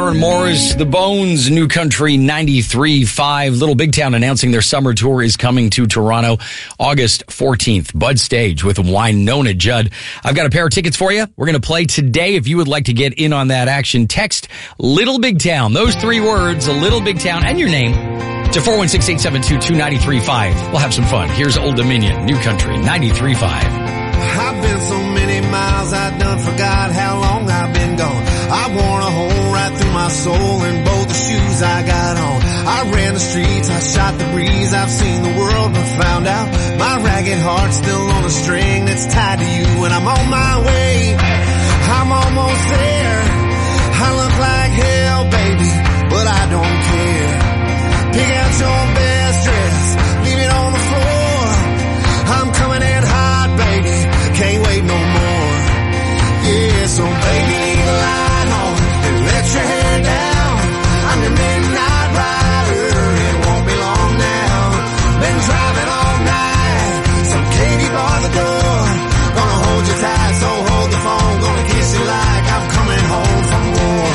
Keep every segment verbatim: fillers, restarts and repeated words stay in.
Aaron Moore's The Bones, New Country ninety-three point five. Little Big Town announcing their summer tour is coming to Toronto August fourteenth. Bud Stage with Wynonna Judd. I've got a pair of tickets for you. We're going to play today. If you would like to get in on that action, text Little Big Town. Those three words, a Little Big Town, and your name to four one six, eight seven two, two nine three five. We'll have some fun. Here's Old Dominion, New Country ninety-three point five. I've been so many miles, I done forgot how long I've been gone. I worn a hole right through my soul in both the shoes I got on. I ran the streets, I shot the breeze, I've seen the world but found out my ragged heart's still on a string that's tied to you, and I'm on my way. I'm almost there. I look like hell, baby, but I don't care. Pick out your best dress, leave it on the floor. I'm coming in hot, baby, can't wait no more. Yeah, so baby, leave the light on and let your hair down. I'm your midnight rider, it won't be long now. Been driving all night, so Katie bar the door. Gonna hold you tight, so hold the phone. Gonna kiss you like I'm coming home from war.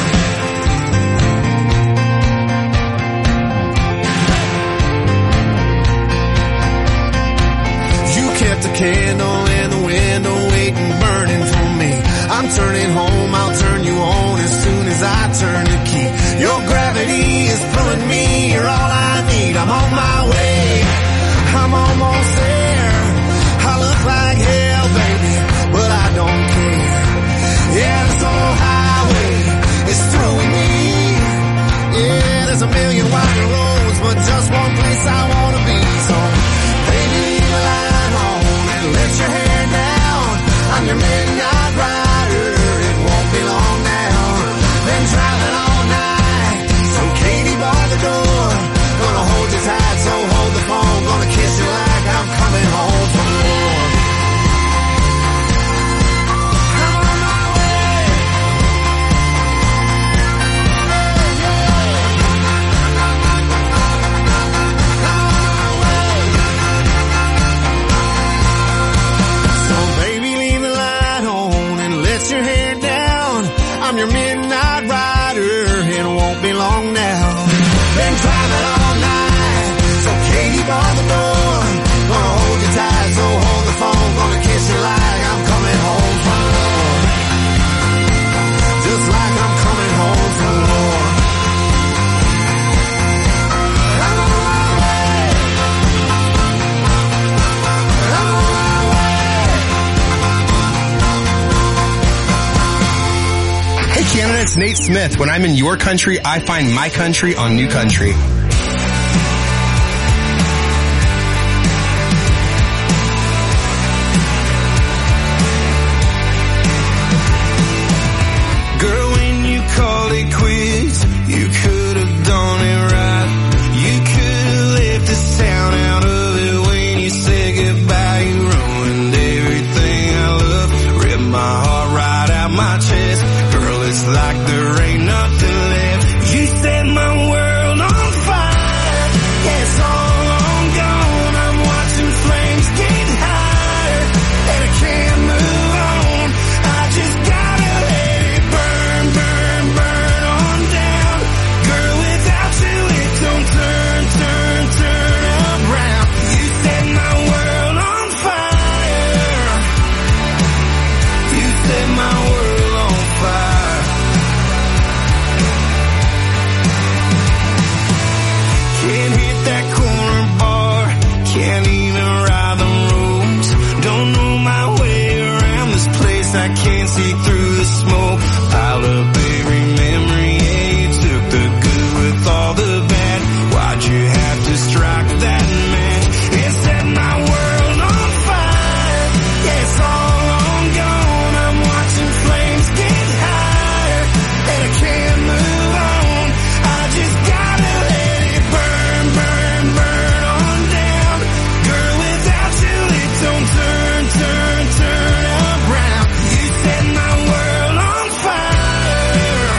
You kept a candle in the window, waiting, burning for me. I'm turning home, I'll turn you on as soon as I turn the key. Your gravity is pulling me, you're all I need. I'm on my way, I'm almost there. I look like hell, baby, but I don't care. Yeah, this old highway is through with me. Yeah, there's a million winding roads, but just one place I wanna be. So, baby, leave the light on and let your hair down. I'm your midnight rider, it won't be long now. Been driving all night, so Katie bar the door. Gonna hold you tight, so hold the phone. Gonna kiss you like I'm coming home from war. I'm on my way. So baby, leave the light on and let your hair down. I'm your midnight rider, it won't be long now. Been driving all night, so Katie bar the door. Gonna hold you tight, so hold the phone. Gonna kiss you like I'm coming home from war. Just like I'm coming home from war. I'm on my way. I'm on my way. Hey Canada, it's Nate Smith. When I'm in your country, I find my country on New Country. Girl, when you called it quits, you could have done it right. You could have left the sound out of it when you said goodbye. You ruined everything I love, ripped my heart right out my chest. Girl, it's like there ain't nothing left. You set my world on fire. Yeah, it's all long gone. I'm watching flames get higher, and I can't move on. I just gotta let it burn, burn, burn on down. Girl, without you it don't turn, turn, turn around. You set my world on fire. You set my world on fire. Can't hit that corner bar, can't even ride the roads. Don't know my way around this place, I can't see through the smoke. Piled up every memory, yeah, you took the good with all the bad. Why'd you have to strike that match and set my world on fire? Yeah, it's all long gone, I'm watching flames get higher, and I can't move on. I just gotta let it burn, burn, burn on down. Girl, without you it don't turn, turn, turn around. You set my world on fire.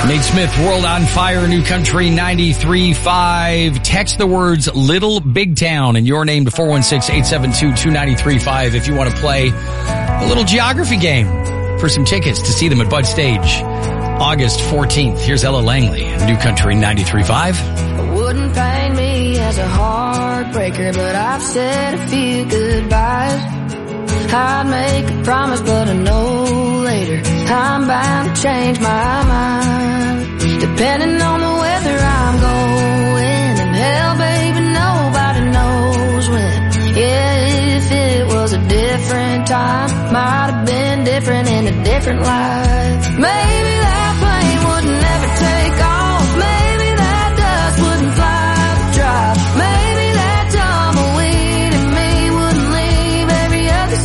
Nate Smith, World on Fire, New Country ninety-three point five. Text the words Little Big Town and your name to four one six, eight seven two, two nine three five if you want to play a little geography game for some tickets to see them at Bud Stage August fourteenth. Here's Ella Langley, New Country ninety-three point five. It wouldn't pain me as a heartbreaker, but I've said a few goodbyes. I'd make a promise, but I know later I'm bound to change my mind. Depending on the weather I'm going, and hell, baby, nobody knows when. Yeah, if it was a different time, might have been different in a different life. Maybe that plane wouldn't ever take off. Maybe that dust wouldn't fly the drive. Maybe that tumbleweed in me wouldn't leave every other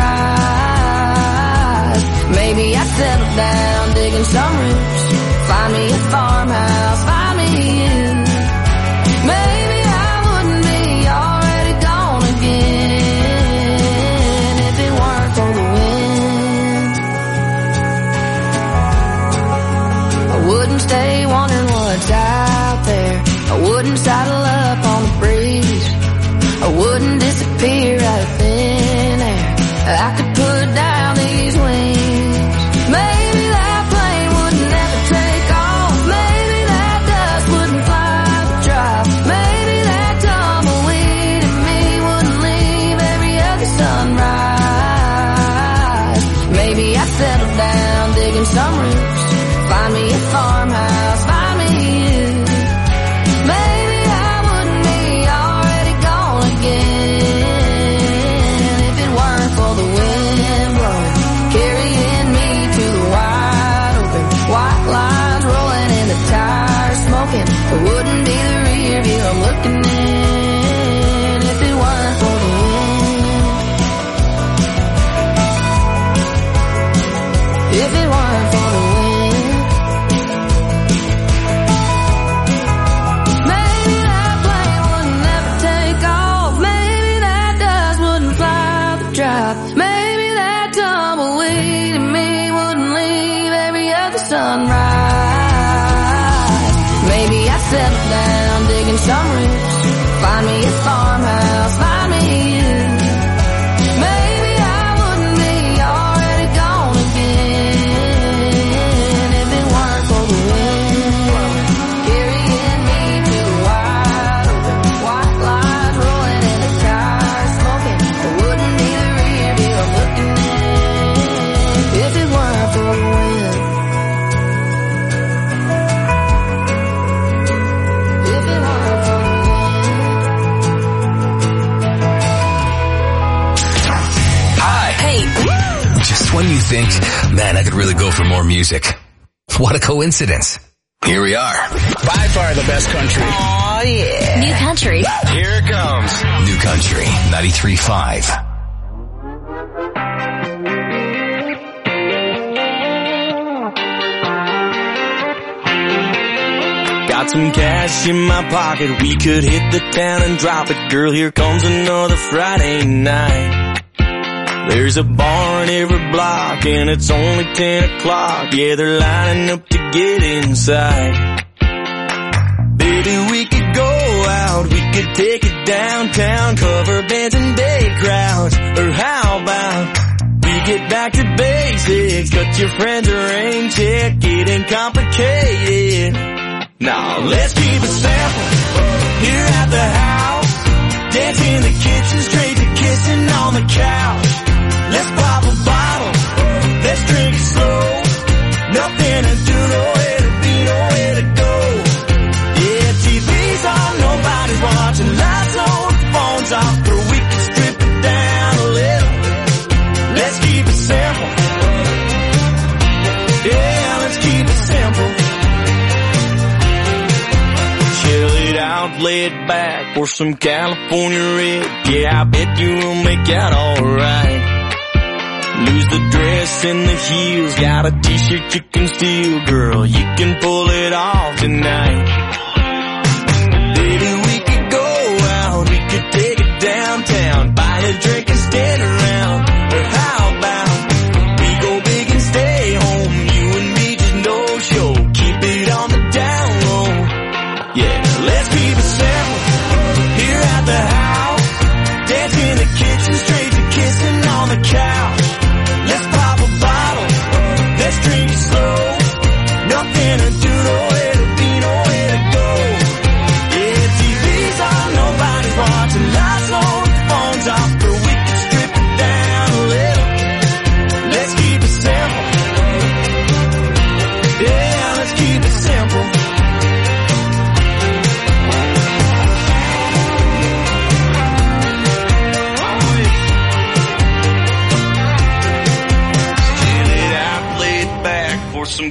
sunrise. Maybe I'd settle down, digging some roots, find me a farmhouse, find me you. Maybe I wouldn't be already gone again if it weren't for the wind. I wouldn't stay wondering what's out there. I wouldn't saddle up on the breeze. I wouldn't disappear out of thin air. I could put down these wings. Maybe that plane wouldn't ever take off. Maybe that dust wouldn't fly the drive. Maybe that tumbleweed in me wouldn't leave every other sunrise. Maybe I'd settle down, digging some roots, find me a farmhouse, find me you. Maybe I wouldn't be already gone again if it weren't for the wind blowing, carrying me to the wide open, white lines rolling and the tires smoking. It wouldn't be the rear view I'm looking in if it weren't for the wind. If it weren't for the wind. Maybe that plane wouldn't ever take off. Maybe that dust wouldn't fly the drive. Maybe that tumbleweed in me wouldn't leave every other sunrise. Maybe I'd settle down, digging some roots, find me a farmhouse, find me you. Maybe I wouldn't be already gone again if it weren't for the wind carrying me to the wide open, white lines rolling and the tires smoking. It wouldn't be the rear view I'm looking in if it weren't for the wind. If it weren't for the wind. Hi. Hey. Just when you think, man, I could really go for more music. What a coincidence. Here we are. By far the best country. Oh, yeah. New Country. Here it comes. New Country ninety-three point five. Got some cash in my pocket, we could hit the town and drop it. Girl, here comes another Friday night. There's a bar in every block and it's only ten o'clock. Yeah, they're lining up to get inside. Baby, we could go out, we could take it downtown, cover bands and day crowds. Or how about we get back to basics, cut your friends a rain check, it ain't complicated. Now let's keep it simple here at the house. Dance in the kitchen, straight to kissing on the couch. Let's pop a bottle, let's drink it slow. Nothing to do, nowhere to be, nowhere to go. Yeah, T V's on, nobody's watching. Lights on, phones off, but we can strip it down a little. Let's keep it simple. Yeah, let's keep it simple. Chill it out, lay it back, pour some California red. Yeah, I bet you will make out alright. Lose the dress and the heels, got a t-shirt you can steal, girl, you can pull it off tonight. Baby, we could go out, we could take it downtown, buy a drink and stand around. Or how about we go big and stay home, you and me just no show, keep it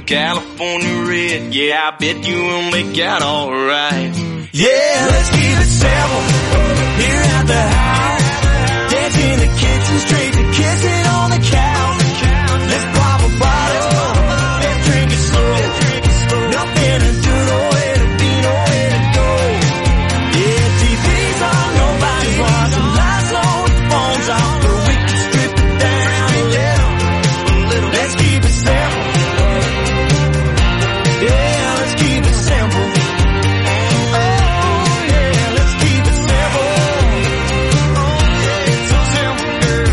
California red. Yeah, I bet you will make out alright. Yeah, let's keep it simple here at the house. Dance in the kitchen, straight to kissing on the couch. Let's pop a bottle, let's drink it slow. Nothing to do, nowhere to be, nowhere to go. Yeah, T V's on, nobody's watching. Lights low, the phone's off, but we can strip it down a little, a little. Let's keep it simple. Yeah, let's keep it simple. Oh, yeah, let's keep it simple. Oh, yeah, it's so simple, girl.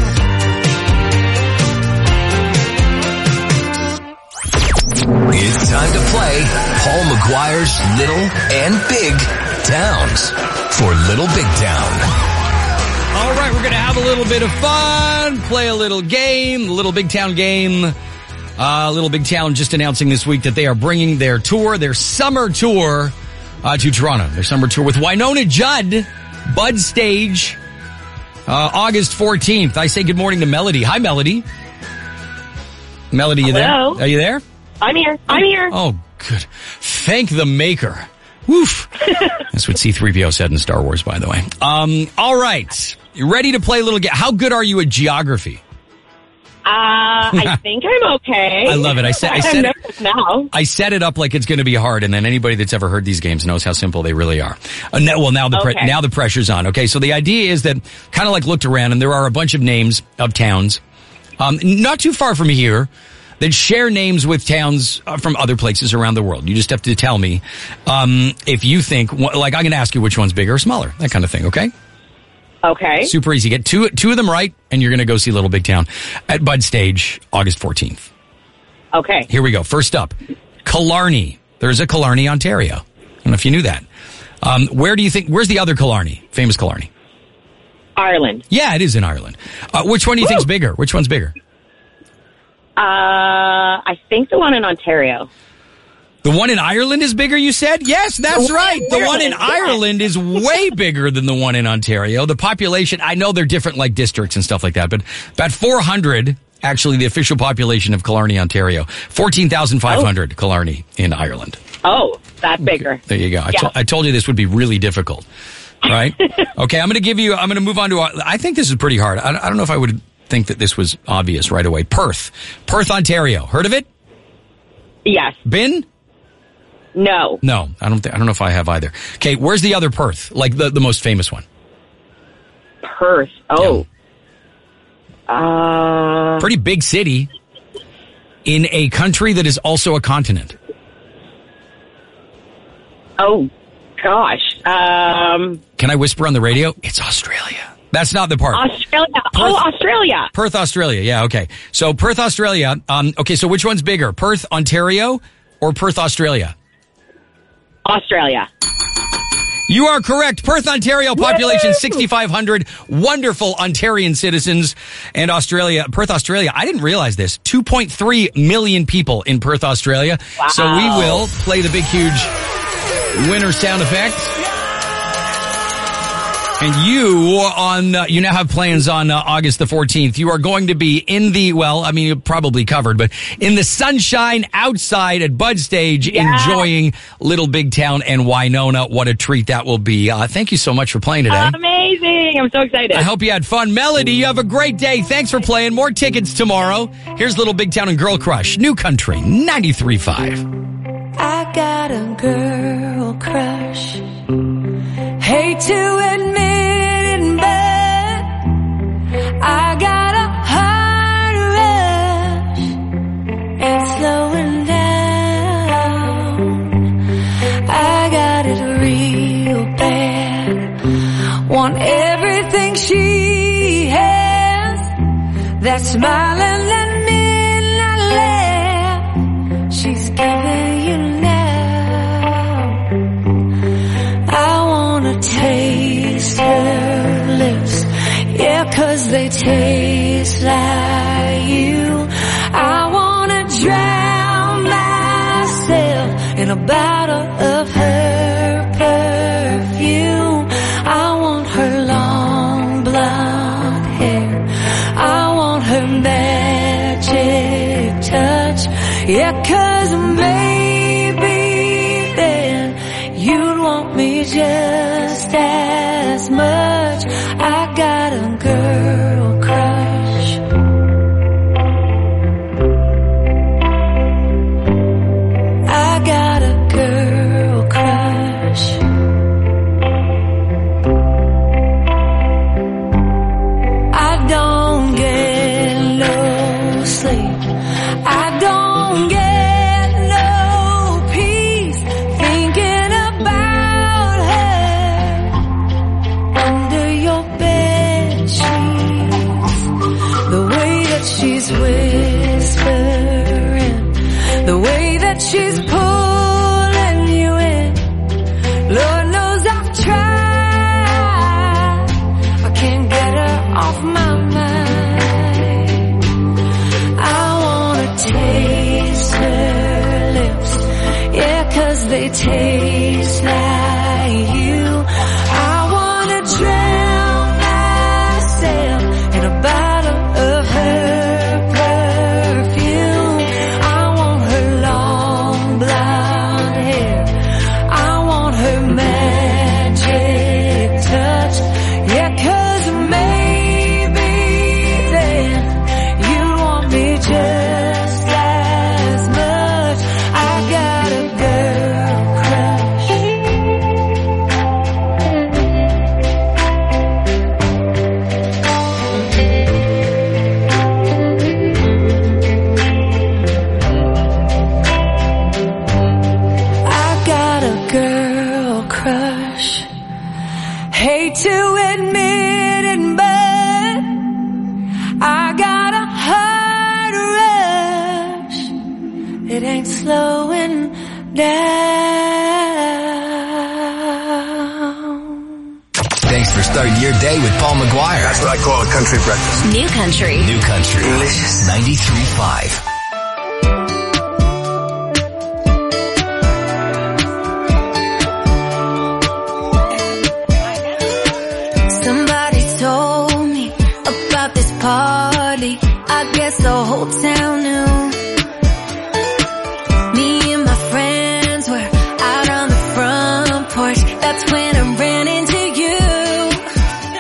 It's time to play Paul McGuire's Little and Big Towns for Little Big Town. All right, we're going to have a little bit of fun, play a little game, the Little Big Town game. Uh, Little Big Town just announcing this week that they are bringing their tour, their summer tour, uh, to Toronto. Their summer tour with Wynonna Judd, Bud Stage, uh, August fourteenth. I say good morning to Melody. Hi, Melody. Melody, you Hello. there? Are you there? I'm here. I'm here. Oh, good. Thank the maker. Woof. That's what C three P O said in Star Wars, by the way. Um, all right. You ready to play a little game? How good are you at geography? Uh, I think I'm okay. I love it. I set, I set, I'm nervous now. I set it up like it's going to be hard, and then anybody that's ever heard these games knows how simple they really are. Uh, now, well, now the pre- Okay. now the pressure's on. Okay, so the idea is that kind of like looked around, and there are a bunch of names of towns, um, not too far from here, that share names with towns uh, from other places around the world. You just have to tell me um, if you think, like, I'm going to ask you which one's bigger or smaller, that kind of thing. Okay. Okay. Super easy. Get two two of them right, and you're going to go see Little Big Town at Bud Stage, August fourteenth. Okay. Here we go. First up, Killarney. There's a Killarney, Ontario. I don't know if you knew that. Um, where do you think, where's the other Killarney? Famous Killarney. Ireland. Yeah, it is in Ireland. Uh, which one do you think's bigger? Which one's bigger? Uh, I think the one in Ontario. The one in Ireland is bigger, you said? Yes, that's right. The one in Ireland is way bigger than the one in Ontario. The population, I know they're different like districts and stuff like that, but about four hundred, actually the official population of Killarney, Ontario. fourteen thousand five hundred oh. Killarney in Ireland. Oh, that's bigger. There you go. I, Yeah. to- I told you this would be really difficult. Right? Okay, I'm going to give you, I'm going to move on to, a, I think this is pretty hard. I, I don't know if I would think that this was obvious right away. Perth. Perth, Ontario. Heard of it? Yes. Been? No. No, I don't think, I don't know if I have either. Okay, where's the other Perth? Like the, the most famous one? Perth. Oh. Uh. Pretty big city in a country that is also a continent. Oh, gosh. Um. Can I whisper on the radio? It's Australia. That's not the part. Australia. Perth- Oh, Australia. Perth, Australia. Yeah, okay. So Perth, Australia. Um, okay, so which one's bigger? Perth, Ontario or Perth, Australia? Australia. You are correct. Perth, Ontario, population sixty-five hundred. Wonderful Ontarian citizens. And Australia, Perth, Australia. I didn't realize this. two point three million people in Perth, Australia. Wow. So we will play the big, huge winner sound effect. And you on uh, you now have plans on uh, August the fourteenth. You are going to be in the, well, I mean, you're probably covered, but in the sunshine outside at Bud Stage, Yeah. enjoying Little Big Town and Wynonna. What a treat that will be. Uh, thank you so much for playing today. Amazing. I'm so excited. I hope you had fun. Melody, you have a great day. Thanks for playing. More tickets tomorrow. Here's Little Big Town and Girl Crush. New Country, ninety-three point five. I got a girl crush. Hate to admit it, but I got a heart rush and slowing down. I got it real bad. Want everything she has. That smiling and midnight laugh she's giving you now. I wanna taste her lips, yeah, 'cause they taste like you. I wanna drown myself in a bottle of her perfume. I want her long blonde hair, I want her magic touch, yeah, 'cause just as much. I got a girl crush. I got a girl crush. I don't get no sleep. I don't get no peace thinking about her under your bed sheets. The way that she's whispering, the way that she's pulling you in. Lord knows I've tried. I can't get her off my mind. I wanna taste her lips, yeah, 'cause they taste like you. I wanna drown myself in a bottle of her perfume. I want her long blonde hair. I want her magic touch, yeah, 'cause maybe then you want me just as much. I got a girl crush. I got a girl crush. Hate to admit it, but I got a heart rush. It ain't slowing down. Thanks for starting your day with Paul McGuire. That's what I call a country breakfast. New country. New Country. Delicious. ninety-three point five. Somebody told me about this party. I guess the whole town knew. Me and my friends were out on the front porch. That's when I ran into you.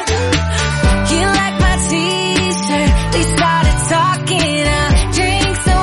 You like my t-shirt. We started talking. I drank some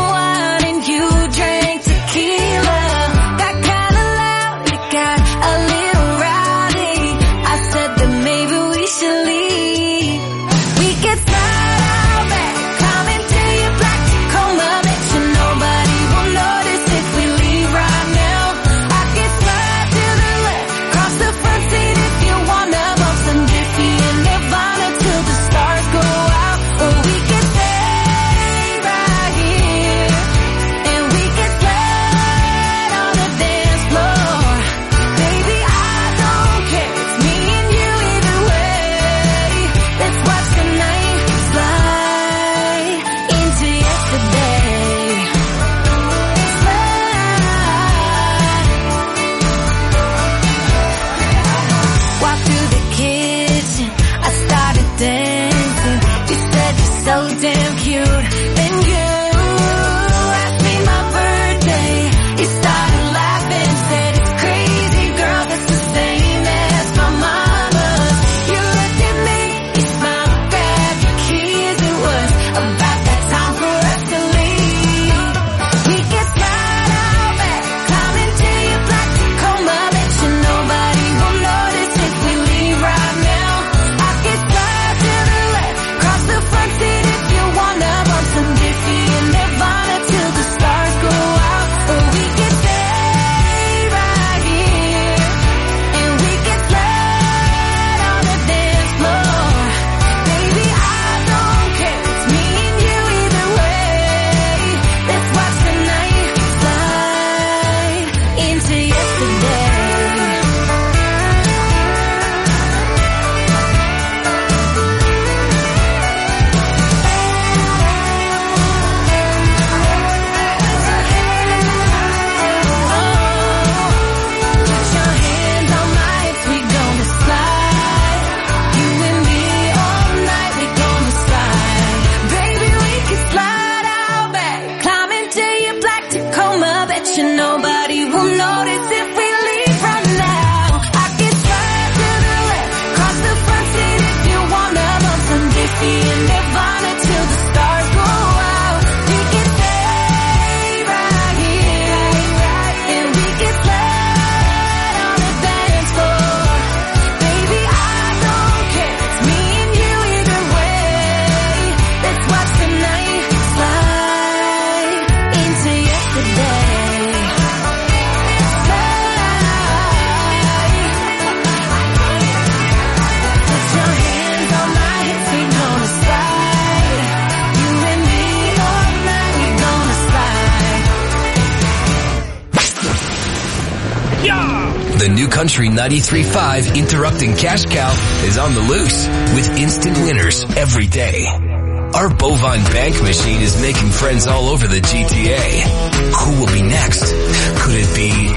Yeah! The New Country ninety-three point five Interrupting Cash Cow is on the loose with instant winners every day. Our bovine bank machine is making friends all over the G T A. Who will be next? Could it be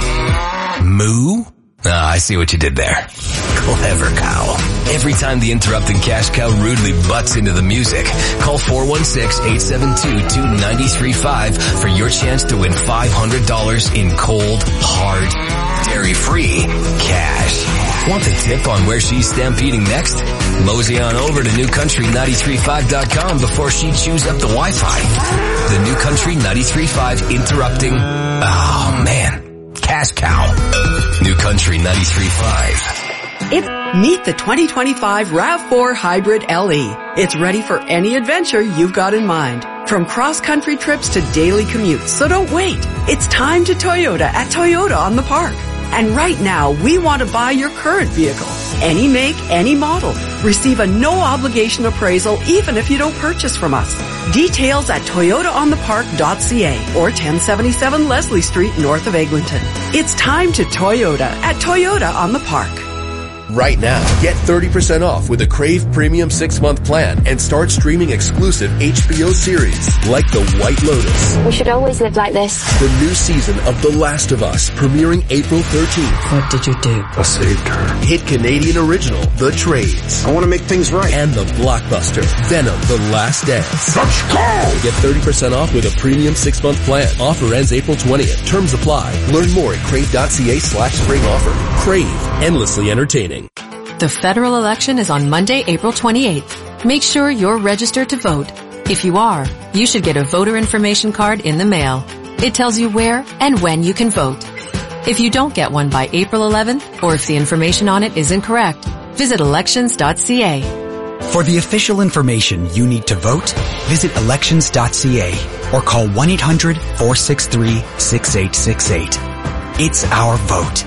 Moo? Ah, I see what you did there. Clever cow. Every time the Interrupting Cash Cow rudely butts into the music, call four one six, eight seven two, two nine three five for your chance to win five hundred dollars in cold, hard, dairy-free cash. Want the tip on where she's stampeding next? Mosey on over to new country nine three five dot com before she chews up the Wi-Fi. The New Country ninety-three point five Interrupting... Oh, man. Cash Cow. New Country ninety-three point five. It, meet the twenty twenty-five RAV four Hybrid L E. It's ready for any adventure you've got in mind. From cross-country trips to daily commutes, so don't wait. It's time to Toyota at Toyota on the Park. And right now, we want to buy your current vehicle. Any make, any model. Receive a no-obligation appraisal even if you don't purchase from us. Details at toyota on the park dot c a or ten seventy-seven Leslie Street north of Eglinton. It's time to Toyota at Toyota on the Park. Right now, get thirty percent off with a Crave Premium six-month plan and start streaming exclusive H B O series like The White Lotus. We should always live like this. The new season of The Last of Us, premiering April thirteenth. What did you do? I saved her. Hit Canadian original, The Trades. I want to make things right. And the blockbuster, Venom, The Last Dance. Let's go! Get thirty percent off with a premium six-month plan. Offer ends April twentieth. Terms apply. Learn more at crave.ca slash spring offer. Crave, endlessly entertaining. The federal election is on Monday, April twenty-eighth. Make sure you're registered to vote. If you are, you should get a voter information card in the mail. It tells you where and when you can vote. If you don't get one by April eleventh, or if the information on it is incorrect, visit elections dot c a. For the official information you need to vote, visit elections dot c a or call one eight hundred, four six three, six eight six eight. It's our vote.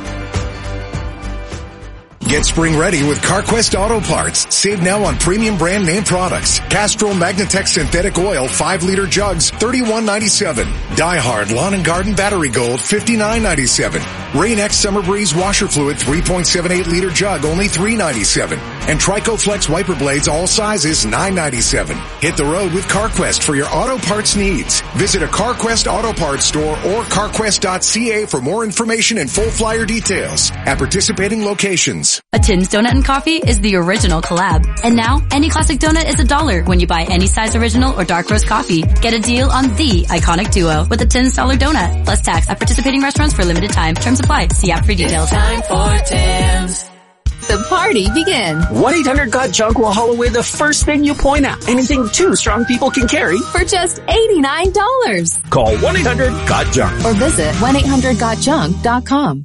Get spring ready with CarQuest Auto Parts. Save now on premium brand name products. Castrol Magnatech Synthetic Oil five liter jugs, thirty-one ninety-seven. DieHard Lawn and Garden Battery Gold, fifty-nine ninety-seven. Rain-X Summer Breeze Washer Fluid three point seven eight liter jug, only three ninety-seven. And Trico Flex Wiper Blades, all sizes, nine ninety-seven. Hit the road with CarQuest for your auto parts needs. Visit a CarQuest Auto Parts store or carquest dot c a for more information and full flyer details at participating locations. A Tim's Donut and Coffee is the original collab. And now, any classic donut is a dollar when you buy any size original or dark roast coffee. Get a deal on the iconic duo with a ten dollar donut, plus tax at participating restaurants for a limited time. Terms apply. See app for details. It's time for Tim's. The party begins. one eight hundred got junk will haul away the first thing you point out. Anything two strong people can carry. For just eighty-nine dollars. Call one eight hundred got junk. Or visit one eight hundred got junk dot com.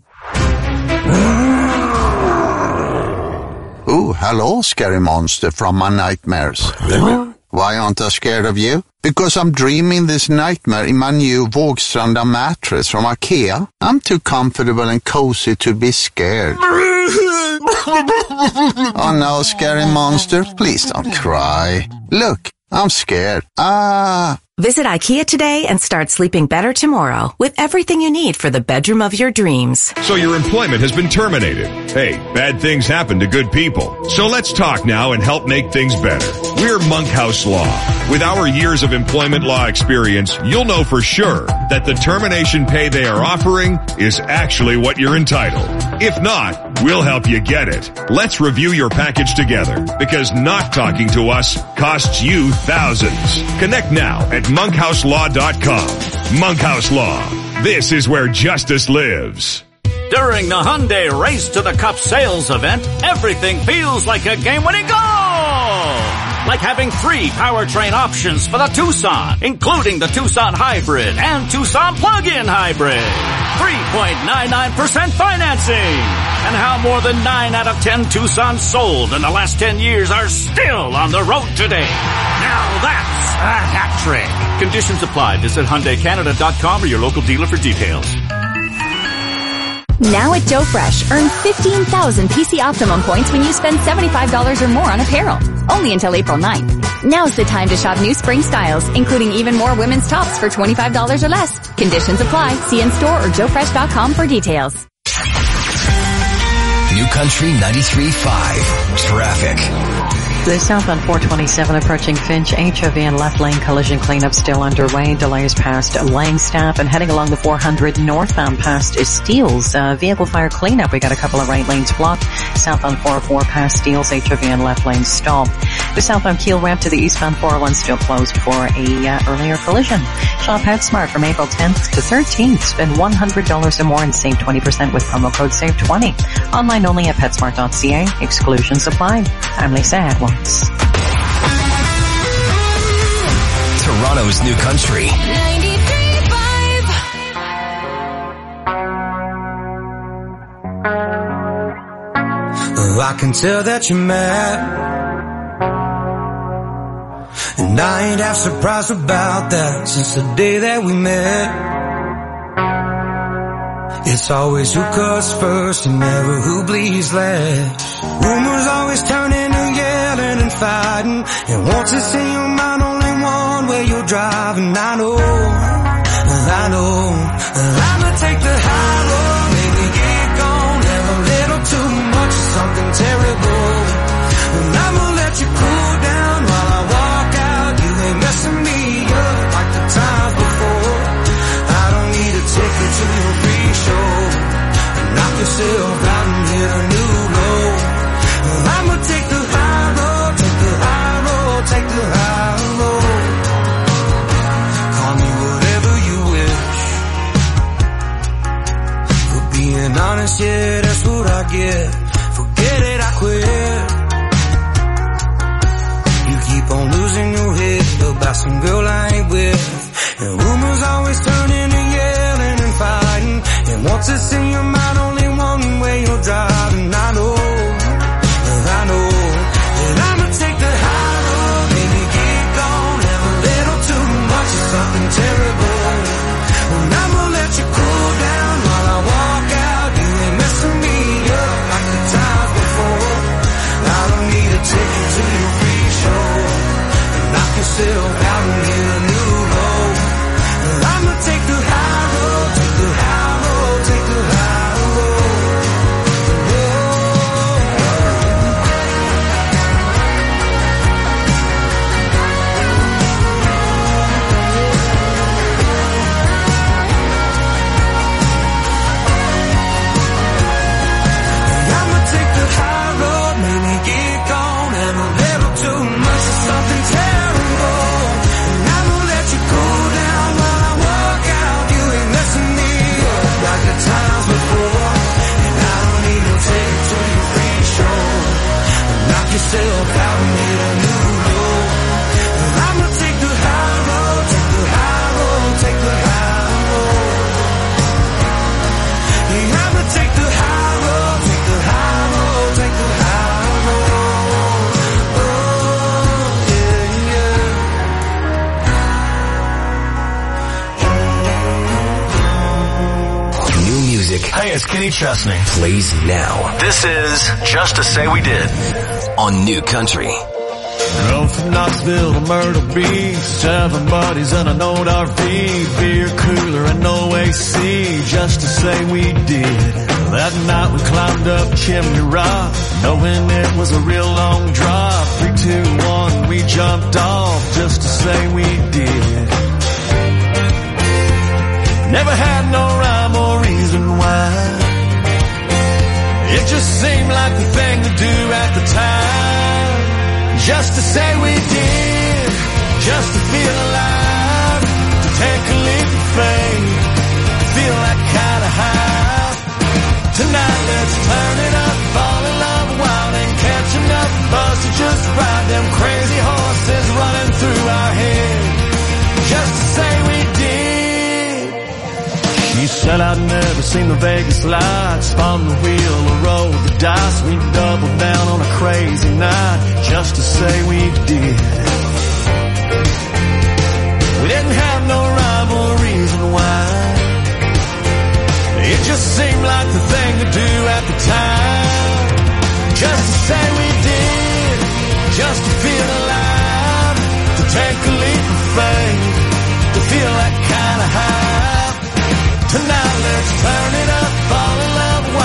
Oh, hello, scary monster from my nightmares. Why aren't I scared of you? Because I'm dreaming this nightmare in my new Vågstranda mattress from IKEA. I'm too comfortable and cozy to be scared. Oh no, scary monster, please don't cry. Look, I'm scared. Ah. Visit IKEA today and start sleeping better tomorrow with everything you need for the bedroom of your dreams. So your employment has been terminated. Hey, bad things happen to good people. So let's talk now and help make things better. We're Monkhouse Law. With our years of employment law experience, you'll know for sure that the termination pay they are offering is actually what you're entitled. If not, we'll help you get it. Let's review your package together, because not talking to us costs you thousands. Connect now at monkhouse law dot com. Monkhouse Law. This is where justice lives. During the Hyundai Race to the Cup sales event, everything feels like a game-winning goal! Like having three powertrain options for the Tucson, including the Tucson Hybrid and Tucson Plug-in Hybrid. three point nine nine percent financing. And how more than nine out of ten Tucsons sold in the last ten years are still on the road today. Now that's a hat trick. Conditions apply. Visit Hyundai Canada dot com or your local dealer for details. Now at Joe Fresh, earn fifteen thousand P C Optimum points when you spend seventy-five dollars or more on apparel. Only until April ninth. Now's the time to shop new spring styles, including even more women's tops for twenty-five dollars or less. Conditions apply. See in-store or joe fresh dot com for details. New Country ninety-three point five. Traffic. The southbound four twenty-seven approaching Finch, H O V and left lane collision cleanup still underway. Delays past Langstaff and heading along the four hundred northbound past Steeles. Uh, vehicle fire cleanup. We got a couple of right lanes blocked. Southbound four oh four past Steeles, H O V and left lane stalled. The southbound Kiel ramp to the eastbound four oh one still closed for a uh, earlier collision. Shop PetSmart from April tenth to thirteenth. Spend one hundred dollars or more and save twenty percent with promo code save twenty. Online only at PetSmart dot C A. Exclusions apply. I'm Lisa Edwards. Toronto's New Country. ninety-three point five. Oh, I can tell that you're mad, and I ain't half surprised about that since the day that we met. It's always who cuts first and never who bleeds last. Rumors always turn into yelling and fighting, and once it's in your mind only one way you're driving. I know, I know, I'ma take the high road, maybe get gone, have a little too much of something terrible, and I'ma let you cool down while I walk out. You ain't messing me up like the times before. I don't need to take you to your free show and knock yourself out and hit a new low. I'ma take the high road, take the high road, take the high road. Call me whatever you wish. For being honest, yeah, that's what I get. Forget it, I quit. You keep on losing your head about some girl I ain't with, and rumors always turn into yelling and fighting, and once it's in your mind only one way you're driving. I know, I know, and I'ma take the high road, maybe get gone, have a little too much of something terrible, and I'ma let you cool down while I walk out. You ain't messing me up like the times before. I don't need to take you to your free show and knock yourself out and get a new low. And I'ma take the high road, take the high road, take the high road. Yourself out and hit a new low. I'ma take the high road, take the high road, take the high road. Yeah, I'ma take the high road, take the high road, take the high road. Oh, yeah, yeah. New music. Hey, it's Kenny Chesney. Plays now. This is Just to Say We Did. On New Country. Drove from Knoxville to Myrtle Beach, seven buddies and an old R V, beer cooler and no A C, just to say we did. That night we climbed up Chimney Rock, knowing it was a real long drop. Three, two, one, we jumped off, just to say we did. Never had no rhyme or reason why. It just seemed like the thing to do at the time. Just to say we did, just to feel alive, to take a leap of faith, to feel that kind of high. Tonight let's turn it up, fall in love wild and catch enough buzz to just ride them crazy horses running through our head. Just to say we did. She said I'd never seen the Vegas lights, spun the wheel or rolled the dice. We doubled down on a crazy night, just to say we did. We didn't have no rhyme or reason why. It just seemed like the thing to do at the time. Just to say we did, just to feel alive, to take a leap of faith, to feel that kind of high. Tonight let's turn it up, fall in love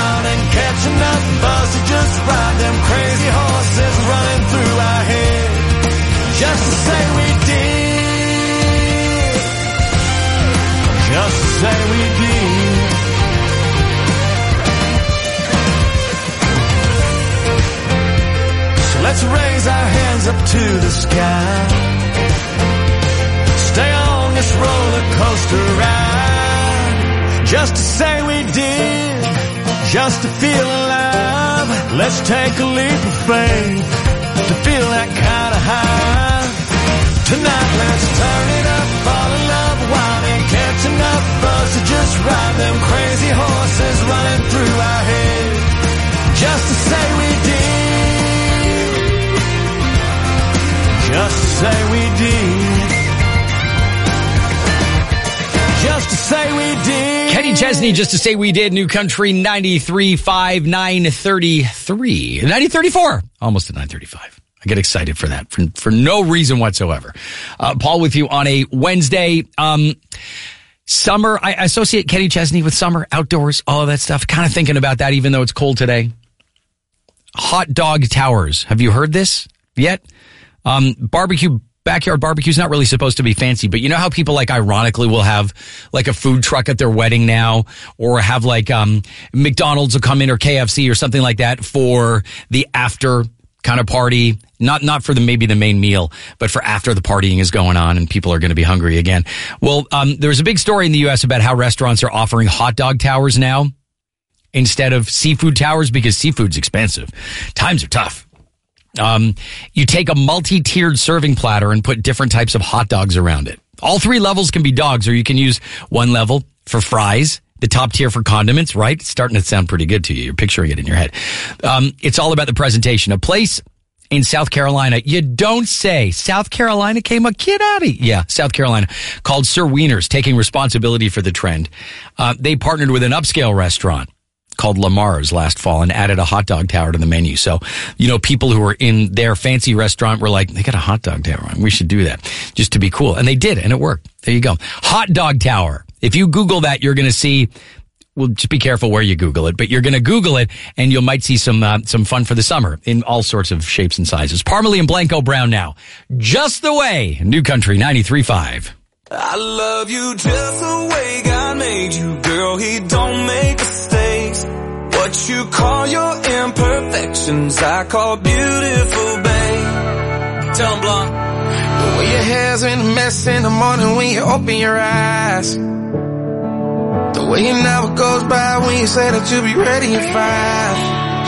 to the sky. Stay on this roller coaster ride, just to say we did, just to feel alive. Let's take a leap of faith to feel that kind of high. Tonight let's turn it up, fall in love while they catch enough buzz to just ride them crazy horses running through our head, just to say we did, just to say we did, just to say we did. Kenny Chesney, Just to Say We Did. New Country ninety-three point five, nine thirty-three. nine thirty-four. Almost at nine thirty-five. I get excited for that, for, for no reason whatsoever. Uh, Paul with you on a Wednesday. Um, summer, I associate Kenny Chesney with summer, outdoors, all of that stuff. Kind of thinking about that, even though it's cold today. Hot dog towers. Have you heard this yet? Um, barbecue Backyard barbecue is not really supposed to be fancy, but you know how people like ironically will have like a food truck at their wedding now, or have like um McDonald's will come in, or K F C or something like that for the after kind of party. Not not for the maybe the main meal, but for after the partying is going on and people are going to be hungry again. Well, um there's a big story in the U S about how restaurants are offering hot dog towers now instead of seafood towers, because seafood's expensive. Times are tough. Um, you take a multi-tiered serving platter and put different types of hot dogs around it. All three levels can be dogs, or you can use one level for fries, the top tier for condiments, right? It's starting to sound pretty good to you. You're picturing it in your head. Um, it's all about the presentation. A place in South Carolina, you don't say, South Carolina came a kid out of Yeah, South Carolina, called Sir Wiener's, taking responsibility for the trend. Uh, they partnered with an upscale restaurant called Lamar's last fall and added a hot dog tower to the menu. So, you know, people who were in their fancy restaurant were like, they got a hot dog tower. We should do that just to be cool. And they did, and it worked. There you go. Hot dog tower. If you Google that, you're going to see, well, just be careful where you Google it, but you're going to Google it and you might see some, uh, some fun for the summer in all sorts of shapes and sizes. Parmalee and Blanco Brown now. Just the way. New Country ninety-three point five. I love you just the way God made you, girl. He don't make mistakes. What you call your imperfections, I call beautiful, babe. Tell 'em, Blanc. The way your hair's in a mess in the morning when you open your eyes. The way an hour goes by when you say that you'll be ready in five.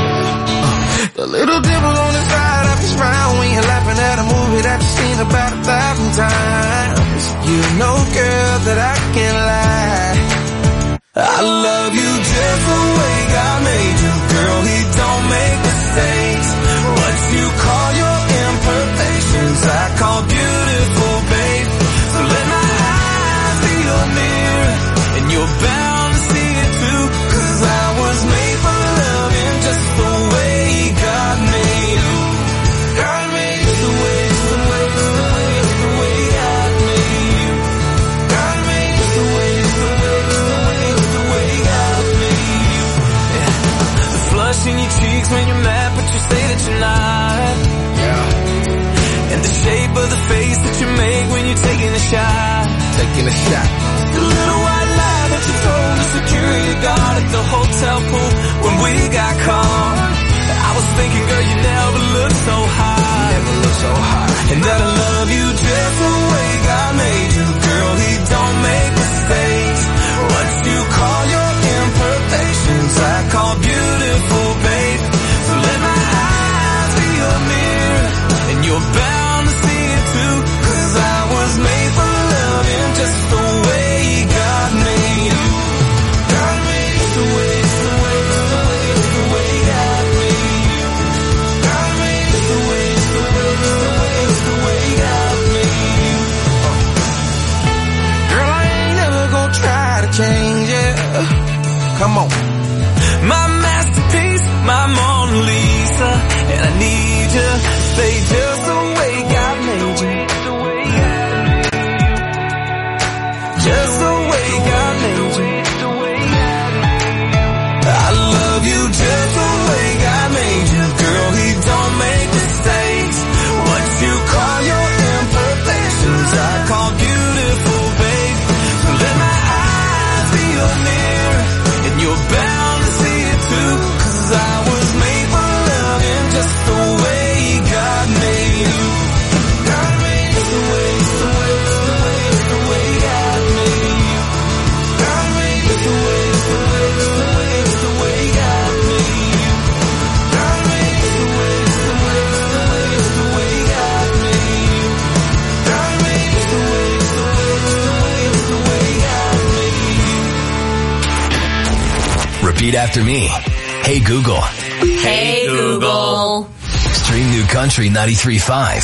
Uh, the little dimple on the side of your smile when you're laughing at a movie that you've seen about a thousand times. You know, girl, that I can't lie. I love you just the way God made you, girl. He don't make mistakes. What you call your imperfections, I call beautiful, babe. So let my eyes be your mirror, and you're bound to see it too. 'Cause I was made for loving just the way God made you. God made you the way, the way, the way, the way God made you. God made you the way, the way, the way, the way God made you. Yeah. The flush in your cheeks when you're mad, but you say that you're not. Yeah. And the shape of the face that you make when you're taking a shot. Taking a shot. The little white lie that you told the security guard at the hotel pool when we got caught. I was thinking, girl, you never looked so high. Never looked so high. And that I love you just the way God made you, girl. He don't make mistakes. What you call your imperfections, I call beautiful, babe. So let my eyes be your mirror, and you're bound to see it too. 'Cause I was made for loving just the way God made you. God made you the way, the way, the way, the way God made you. God made you the way, the way, the way, the way God made you. Girl, I ain't never gonna try to change it. Come on. My masterpiece, my Mona Lisa, and I need you to stay just the way God made you. Just the way God made you. I love you just the way God made you, girl. He don't make mistakes. What you call your imperfections, I call beautiful, babe. So let my eyes be your mirror, and you're bound to see it too. 'Cause I was made for loving just the way God made you. Repeat after me. Hey Google. Hey Google. Stream New Country ninety-three point five.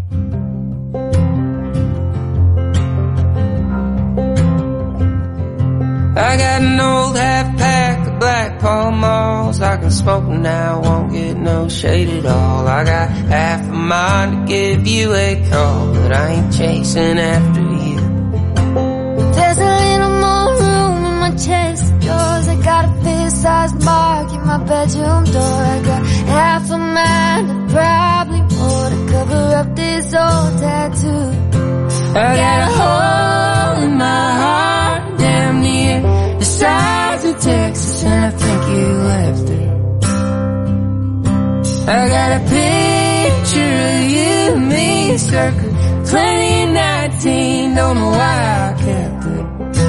I got an old half pack of Black Pall Malls. I can smoke now, won't get no shade at all. I got half a mind to give you a call, but I ain't chasing after you. There's a little more room in my chest of drawers. I got a fist-sized mark in my bedroom door. I got half a mind and probably more to cover up this old tattoo. I got a hole in my heart damn near the size of Texas, and I think you left it. I got a picture of you and me circa twenty nineteen, don't know why I kept it.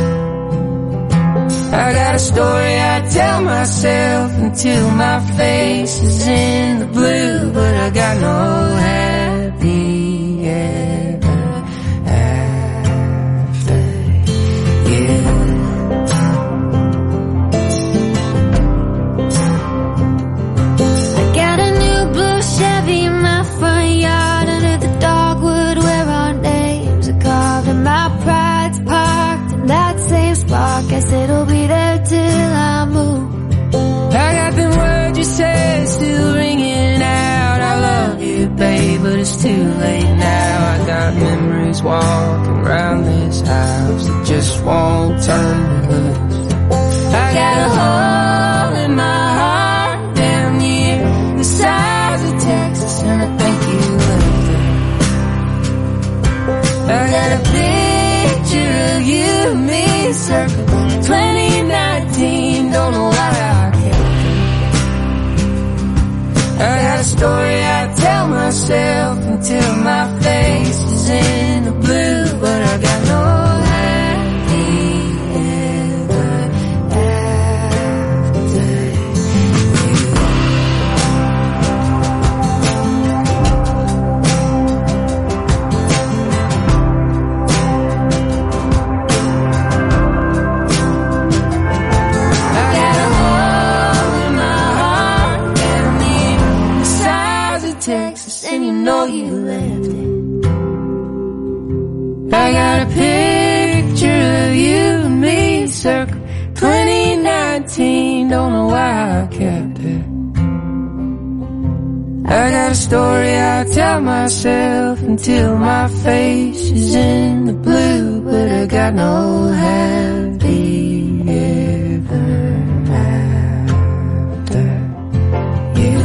I got a story I tell myself until my face is in the blue, but I got no happy ever after you. I got a new blue Chevy in my front yard under the dogwood where our names are carved, and my pride's parked in that same spot. Guess it'll be there till I move. I got them words you said still ringing out. I love you, babe, but it's too late now. I got memories walking around this house that just won't turn me loose. I got a hole in my heart down near the size of Texas, and I think you left it. I got a picture of you and me circa twenty nineteen, don't know why I kept it. I got a story I tell myself until my face is in the blue, but I got no happy ever after Texas, and you know you left it. I got a picture of you and me circa twenty nineteen, don't know why I kept it. I got a story I tell myself until my face is in the blue, but I got no happy ever after you.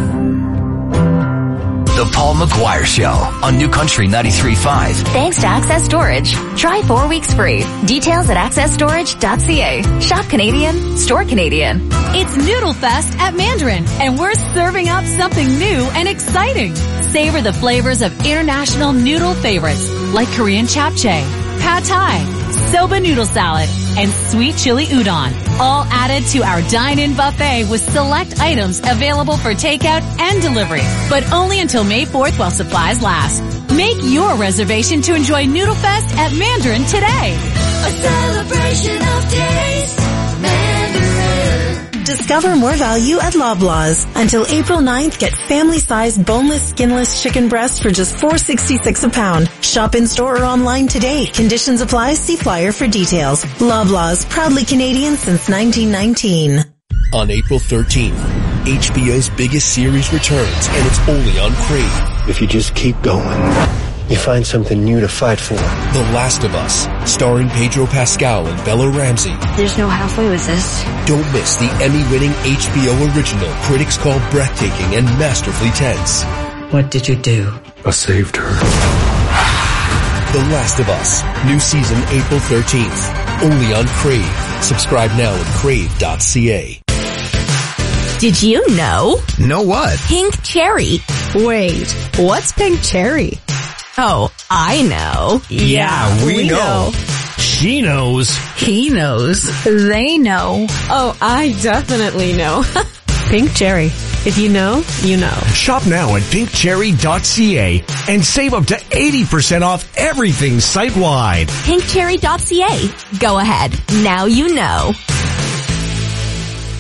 The Paul McGuire Show on New Country ninety-three point five. Thanks to Access Storage. Try four weeks free. Details at access storage dot c a. Shop Canadian, store Canadian. It's Noodle Fest at Mandarin, and we're serving up something new and exciting. Savor the flavors of international noodle favorites like Korean japchae, pad thai, soba noodle salad, and sweet chili udon, all added to our dine-in buffet with select items available for takeout and delivery, but only until May fourth while supplies last. Make your reservation to enjoy Noodle Fest at Mandarin today. A celebration of taste, Mandarin. Discover more value at Loblaws. Until April ninth, get family-sized boneless, skinless chicken breasts for just four dollars and sixty-six cents a pound. Shop in-store or online today. Conditions apply. See flyer for details. Loblaws, proudly Canadian since nineteen nineteen. On April thirteenth, H B O's biggest series returns, and it's only on Crave. If you just keep going, you find something new to fight for. The Last of Us, starring Pedro Pascal and Bella Ramsey. There's no halfway with this. Don't miss the Emmy-winning H B O original critics call breathtaking and masterfully tense. What did you do? I saved her. The Last of Us, new season April thirteenth, only on Crave. Subscribe now at crave dot c a. Did you know? Know what? Pink cherry. Wait, what's pink cherry? Oh, I know. Yeah, we, we know. know. She knows. He knows. They know. Oh, I definitely know. Pink cherry. If you know, you know. Shop now at pink cherry dot c a and save up to eighty percent off everything site-wide. pink cherry dot c a. Go ahead. Now you know.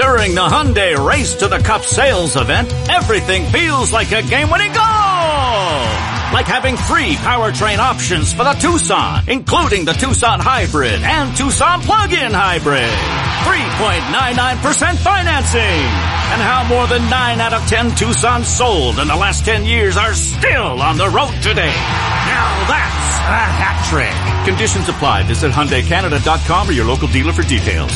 During the Hyundai Race to the Cup sales event, everything feels like a game-winning goal! Like having three powertrain options for the Tucson, including the Tucson Hybrid and Tucson Plug-in Hybrid. three point nine nine percent financing. And how more than nine out of ten Tucsons sold in the last ten years are still on the road today. Now that's a hat trick. Conditions apply. Visit Hyundai Canada dot com or your local dealer for details.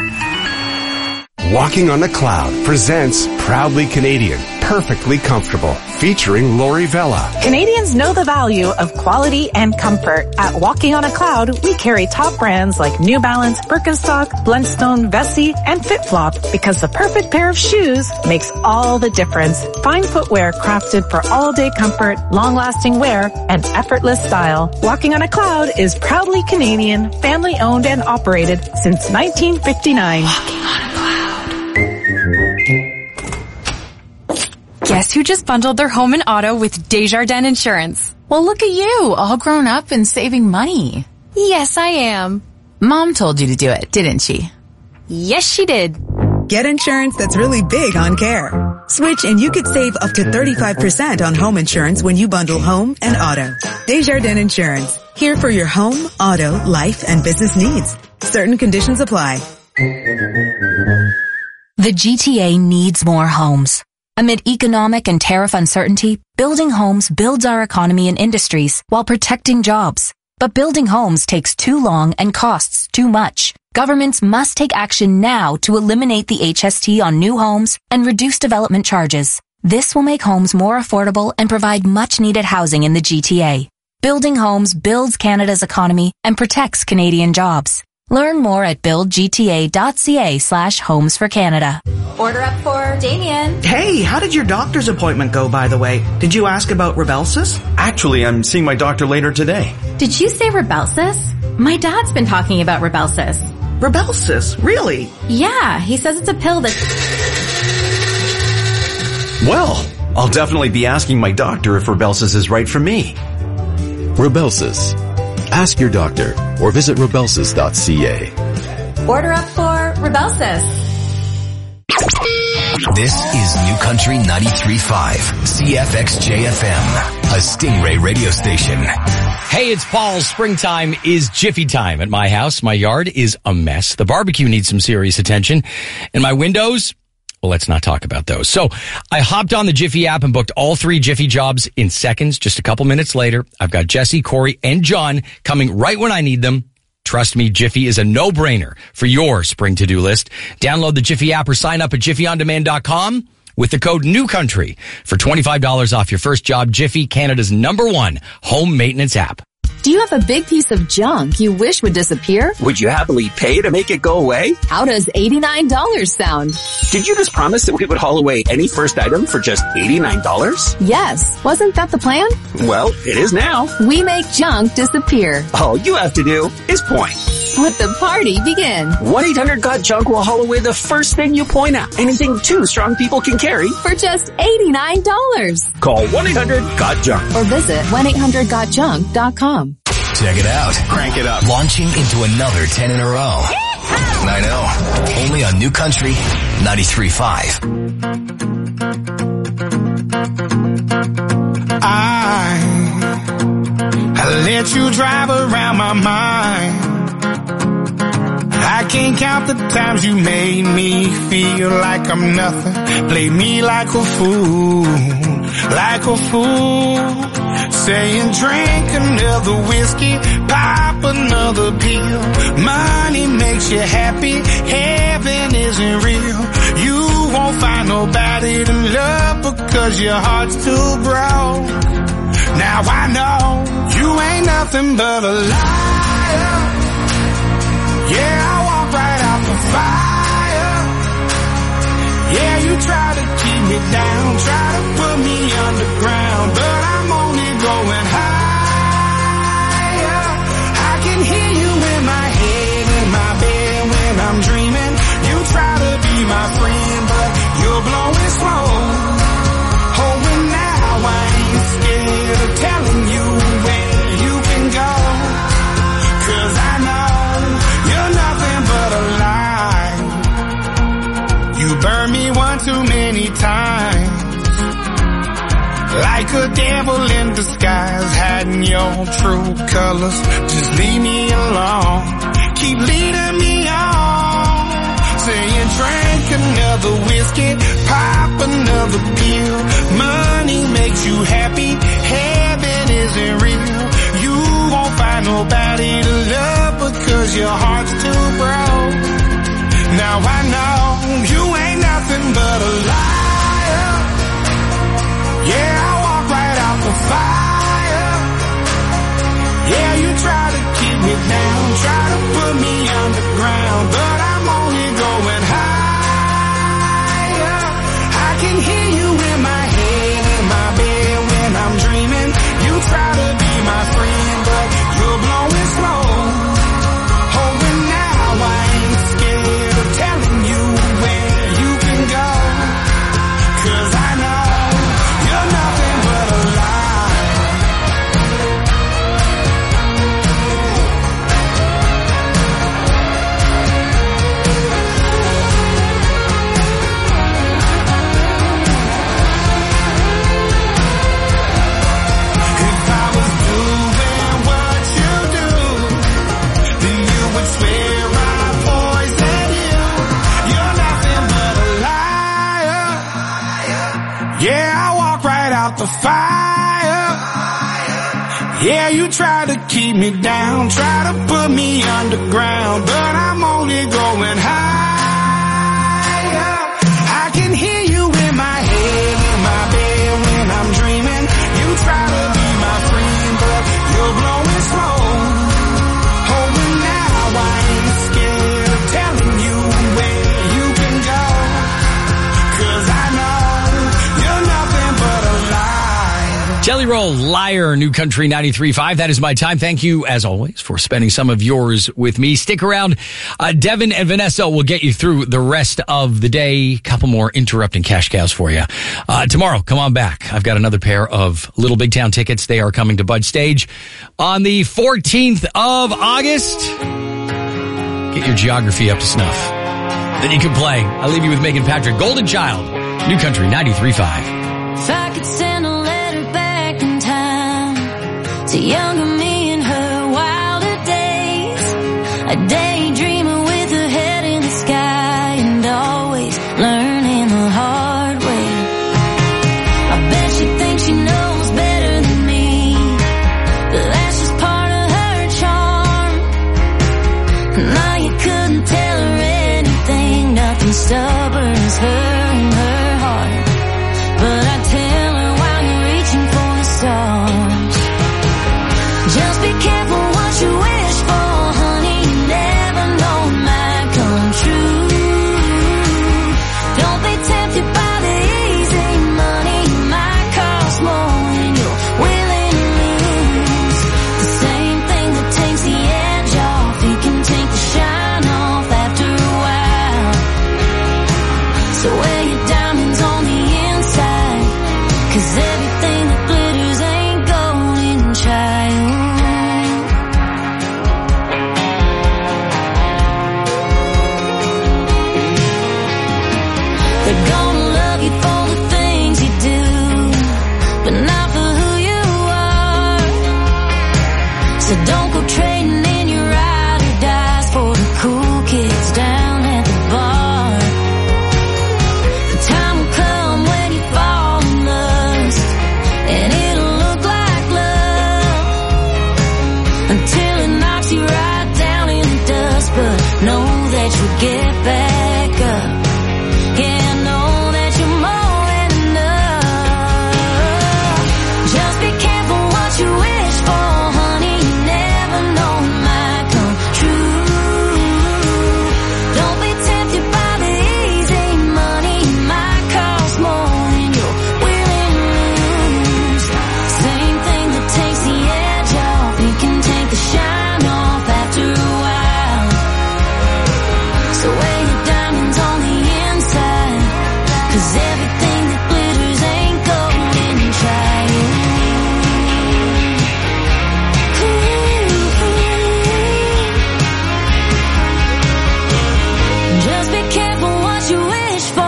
Walking on a Cloud presents Proudly Canadian, Perfectly Comfortable, featuring Lori Vella. Canadians know the value of quality and comfort. At Walking on a Cloud, we carry top brands like New Balance, Birkenstock, Blundstone, Vessi, and FitFlop because the perfect pair of shoes makes all the difference. Fine footwear crafted for all-day comfort, long-lasting wear, and effortless style. Walking on a Cloud is proudly Canadian, family-owned and operated since nineteen fifty-nine. Walking on a Cloud. Guess who just bundled their home and auto with Desjardins Insurance? Well, look at you, all grown up and saving money. Yes, I am. Mom told you to do it, didn't she? Yes, she did. Get insurance that's really big on care. Switch and you could save up to thirty-five percent on home insurance when you bundle home and auto. Desjardins Insurance. Here for your home, auto, life, and business needs. Certain conditions apply. The G T A needs more homes. Amid economic and tariff uncertainty, building homes builds our economy and industries while protecting jobs. But building homes takes too long and costs too much. Governments must take action now to eliminate the H S T on new homes and reduce development charges. This will make homes more affordable and provide much-needed housing in the G T A. Building homes builds Canada's economy and protects Canadian jobs. Learn more at buildgta.ca slash homes for Canada. Order up for Damien. Hey, how did your doctor's appointment go, by the way? Did you ask about Rybelsus? Actually, I'm seeing my doctor later today. Did you say Rybelsus? My dad's been talking about Rybelsus. Rybelsus? Really? Yeah, he says it's a pill that... Well, I'll definitely be asking my doctor if Rybelsus is right for me. Rybelsus. Ask your doctor or visit rybelsus dot c a. Order up for Rybelsus. This is New Country ninety-three point five, C F X J F M, a Stingray radio station. Hey, it's Paul. Springtime is Jiffy time at my house. My yard is a mess. The barbecue needs some serious attention. And my windows, well, let's not talk about those. So I hopped on the Jiffy app and booked all three Jiffy jobs in seconds. Just a couple minutes later, I've got Jesse, Corey, and John coming right when I need them. Trust me, Jiffy is a no-brainer for your spring to-do list. Download the Jiffy app or sign up at jiffy on demand dot com with the code NEWCOUNTRY for twenty-five dollars off your first job. Jiffy, Canada's number one home maintenance app. Do you have a big piece of junk you wish would disappear? Would you happily pay to make it go away? How does eighty-nine dollars sound? Did you just promise that we would haul away any first item for just eighty-nine dollars? Yes. Wasn't that the plan? Well, it is now. We make junk disappear. All you have to do is point. Let the party begin. one eight hundred got junk will haul away the first thing you point at. Anything two strong people can carry. For just eighty-nine dollars. Call one eight hundred got junk. Or visit one eight hundred got junk dot com. Check it out. Crank it up. Launching into another ten in a row. I know. Only on New Country ninety-three point five. I, I let you drive around my mind. I can't count the times you made me feel like I'm nothing. Play me like a fool, like a fool. Saying drink another whiskey, pop another pill. Money makes you happy, heaven isn't real. You won't find nobody to love because your heart's too broke. Now I know you ain't nothing but a liar. Yeah, I walk right out the fire. Yeah, you try to keep me down, try to put me underground, but I'm only going higher. I can hear you in my head, in my bed when I'm dreaming. You try to be my friend, but you're blowing smoke. Oh, and now I ain't scared of telling you where you can go, 'cause I know you're nothing but a lie. You burned me one too many times. Like a devil in disguise, hiding your true colors. Just leave me alone. Keep leading me on. Saying drink another whiskey, pop another pill. Money makes you happy, heaven isn't real. You won't find nobody to love because your heart's too broke. Now I know you ain't nothing but a liar. Yeah, I walk right out the fire. Yeah, you try to keep me down, try to put me underground, but I'm only going higher. I can hear you in my head, in my bed when I'm dreaming. You try to be my friend, but you're blowing smoke. Oh, and now I ain't scared of telling you where you can go. Cause I know you're nothing but a lie. If I was doing what you do, then you would swear I poisoned you. You're nothing but a liar. Yeah, I walk right out the fire. Yeah, you try to keep me down, try to put me underground, but I'm only going higher. I can hear you in my head, in my bed when I'm dreaming. You try to be my friend, but you're blowing smoke. Oh, and now I ain't scared of telling you where you can go. Cause I know you're nothing but a lie. Jelly Roll, Liar, New Country ninety-three point five. That is my time. Thank you, as always, for spending some of yours with me. Stick around. Uh, Devin and Vanessa will get you through the rest of the day. Couple more interrupting cash cows for you. Uh, tomorrow, come on back. I've got another pair of Little Big Town tickets. They are coming to Bud Stage on the fourteenth of August. Get your geography up to snuff. Then you can play. I'll leave you with Megan Patrick. Golden Child, New Country ninety-three point five. If I could send a letter back in time to younger me in her wilder days, a daydreamer with her head in the sky and always learning the hard way. I bet she thinks she knows better than me, but that's just part of her charm. Now you couldn't tell her anything, nothing stubborn as her and her heart. But I tell her while you're reaching for the stars, just be careful what you wish for, honey. You never know it might come true. Don't be tempted by the easy money. It might cost more than you're willing to lose. The same thing that takes the edge off, it can take the shine off after a while. So wear your diamonds on the inside, 'cause everything that glitters ain't golden, child. They're gonna love you for the things you do, but not for who you are. So don't go trading in your ride or dies for the cool kids down at the bar. The time will come when you fall in lust, and it'll look like love until it knocks you right down in the dust. But know that you'll get back up. Yeah, know that you're more than enough. Just be careful what you wish for, honey. You never know it might come true. Don't be tempted by the easy money. It might cost more than you're willing to lose. Same thing that takes the edge off, it can take the shine off after a while. So wear your diamonds on the inside, 'cause everything that glitters ain't golden, child. Ooh. Just be careful what you wish for.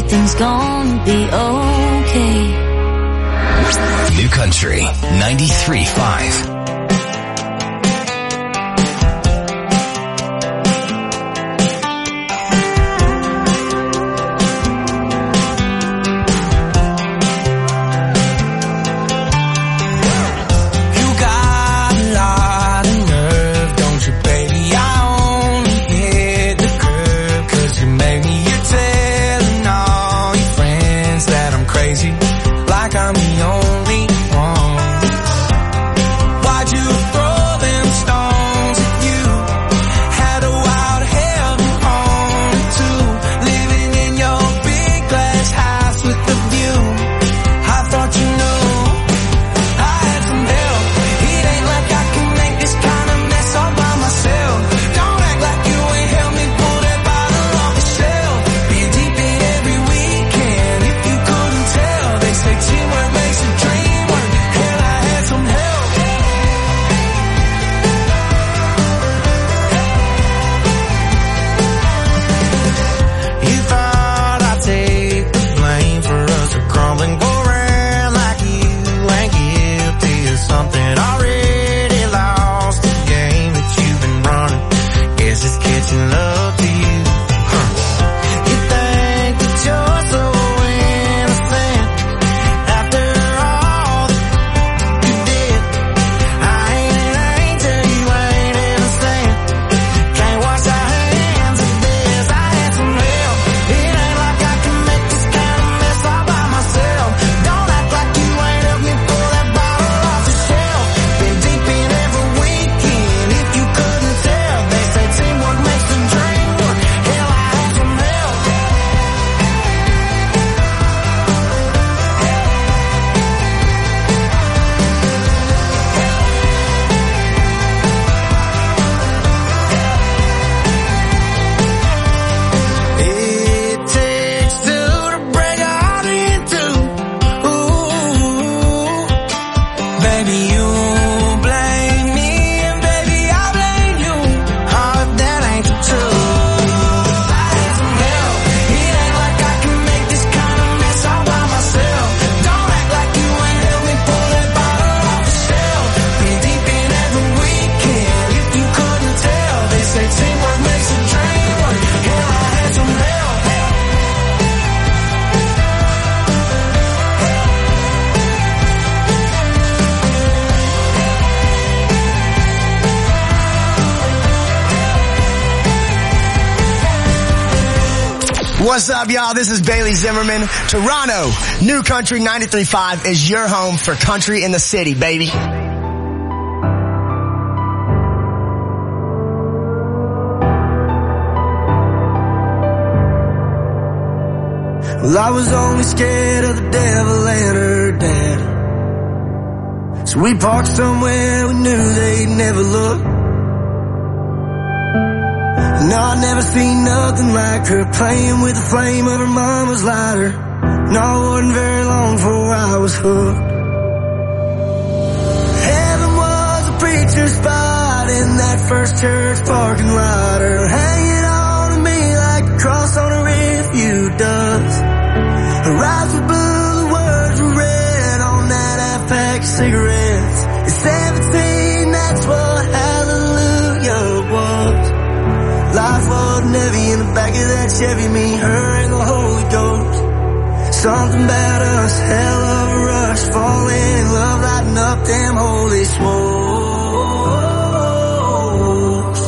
everything's gonna be okay. New Country ninety-three point five. Like I'm the only one. Why'd you throw them stones at you? Had a wild hell to own it too. Living in your big glass house with the view. I thought you knew I had some help. It ain't like I can make this kind of mess all by myself. Don't act like you ain't helped me pull that bottle off the shelf. Been deep in every weekend. If you couldn't tell, they say teamwork makes a dream work. Hell, I had some help. You thought I'd take the blame for us to crumble and go around like you ain't guilty of something already lost. The game that you've been running, guess it's catching up to you. Huh. You think that you're so innocent after all that you did. I ain't an angel, you ain't innocent. Can't wash our hands of this. I had some help. It ain't like I can make this kind of mess all by myself. Don't act like you ain't helped me pull that bottle off the shelf. Been deep in every weekend. If you couldn't tell, they say teamwork makes the dream work. Hell, I had some help. It takes two to break a heart in two. Ooh, baby, you blame me, and baby, I blame you. Oh, if that ain't the truth. I had some help. It ain't like I can make this kind of mess all by myself. Don't act like you ain't helped me pull that bottle off the shelf. Been deep in every weekend. If you couldn't tell, they say teamwork makes a dream work. Hell, I had some help. What's up, y'all? This is Bailey Zimmerman. Toronto, New Country ninety-three point five is your home for country in the city, baby. Well, I was only scared of the devil and her dad. So we parked somewhere we knew they'd never look. No, I never seen nothing like her playing with the flame of her mama's lighter. No, it wasn't very long before I was hooked. Heaven was a preacher's spot in that first church parking lot. Her hanging on to me like a cross on a refuge does. Her eyes were blue, the words were red on that half-pack cigarettes. At seventeen, that's what hallelujah was. Life wasn't heavy in the back of that Chevy, me, her, and the Holy Ghost. Something about us, hell of a rush, falling in love, lighting up them holy smokes.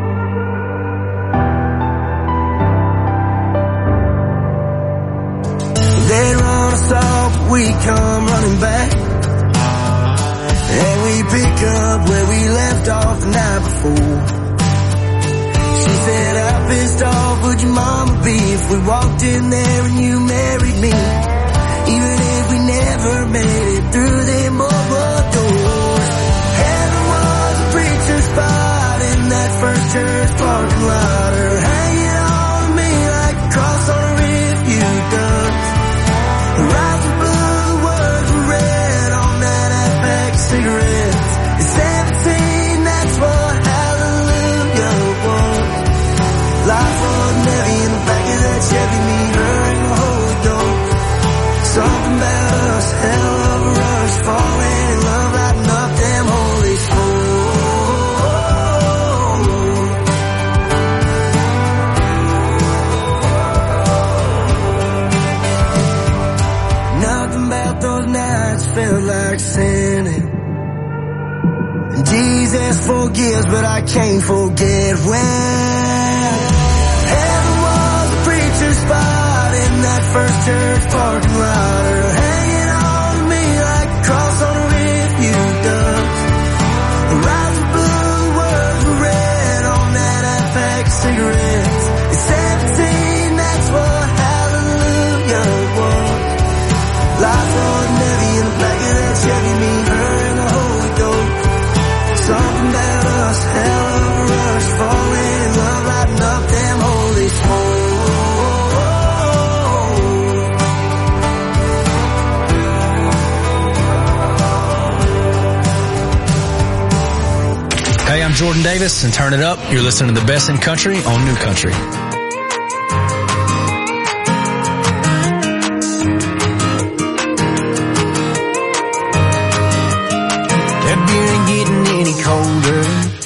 They'd run us off, but we come running back. And we pick up where we left off the night before. She said, how pissed off would your mama be if we walked in there and you married me? Even if we never made it through them mobile doors. Heaven was a preacher's spot in that first church parking lot. Her hanging on to me like a cross on a refuge does. Her eyes were blue, the words were red on that half-pack cigarettes. At seventeen, that's what hallelujah was. Life wasn't heavy in the back of that Chevy, me, her, and the whole I can't forget when heaven was a preacher's spot in that first church parking lot, or hanging on to me like a cross on a rearview duct. The rise of blue words were red on that F X cigarette. At seventeen, that's what hallelujah was. Life wasn't heavy in the back of that Chevy, me, her, and the Holy Ghost. Something about us, hell of a rush, falling in love, lighting up them holy smoke. Hey, I'm Jordan Davis, and turn it up. You're listening to the best in country on New Country. That beer ain't getting any colder,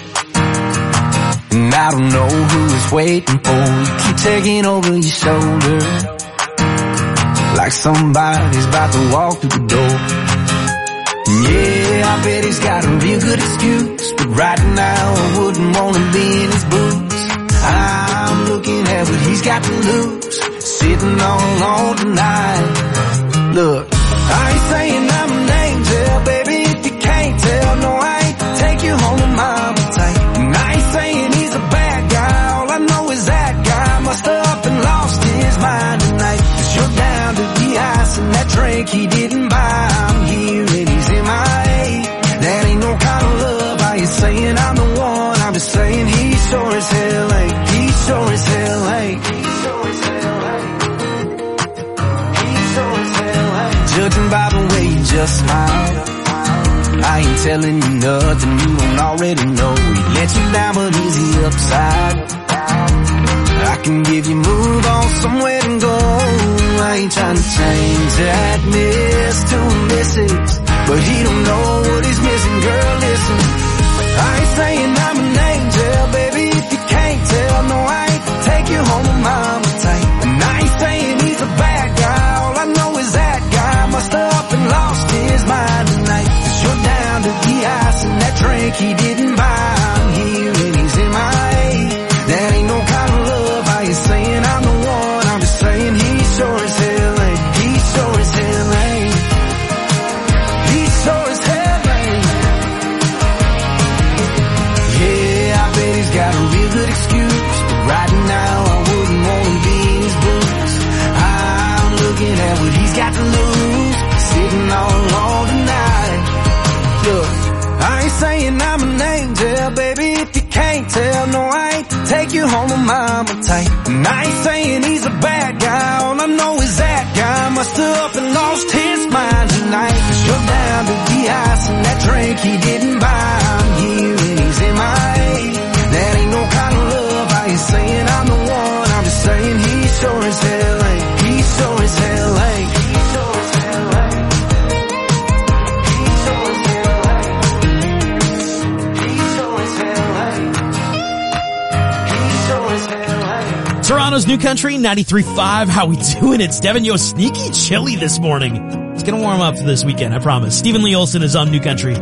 and I don't know who it's waiting for. You keep taking over your shoulder, like somebody's about to walk through the door. Yeah, I bet he's got a real good excuse, but right now I wouldn't want to be in his boots. I'm looking at what he's got to lose, sitting all alone tonight. Look, I ain't saying I'm an angel, baby, if you can't tell. No, I ain't to take you home to mama tight. And I ain't saying he's a bad guy, all I know is that guy must have up and lost his mind tonight. Cause you're down to the ice and that drink he didn't buy. I'm here and he's in my A. That ain't no kind of love. Are you saying I'm the one? I'm just saying he sure as hell ain't. He sure as hell ain't. He sure as hell ain't. He sure as hell ain't. Judging by the way you just smile, I ain't telling you nothing you don't already know. He let you down, but is he upside? I can give you move on somewhere to go. I ain't trying to change that miss to a missus, but he don't know what he's missing. Girl, listen, I ain't saying I'm an angel, baby, if you can't tell. No, I ain't to take you home to mama tight. And I ain't saying he's a bad guy, all I know is that guy must have up and lost his mind tonight. Cause you're down to the ice and that drink he didn't buy. I'm here and he's in my A. That ain't no kind of love. Are you saying I'm the one? I'm just saying he sure as hell ain't. He sure as hell ain't. He sure as hell ain't. Yeah, I bet he's got a real good excuse, but right now I wouldn't want to be in his boots. I'm looking at what he's got to lose, sitting all alone tonight. Look, I ain't saying I'm an angel, baby, if you can't tell. No, I ain't to take you home to mama tight. And I ain't saying he's a bad guy, all I know is that guy must have up and lost his mind tonight. Cause you're down to the ice and that drink he didn't buy. I'm here and he's in my A. That ain't no kind of love. Are you saying I'm the one? I'm just saying he sure as hell ain't. He sure as hell ain't. He sure as hell ain't. He sure as hell ain't. He sure as hell ain't. He sure as hell ain't. Toronto's New Country ninety-three point five. How we doing? It's Devin. Yo, sneaky chilly this morning. It's gonna warm up for this weekend, I promise. Stephen Lee Olson is on New Country.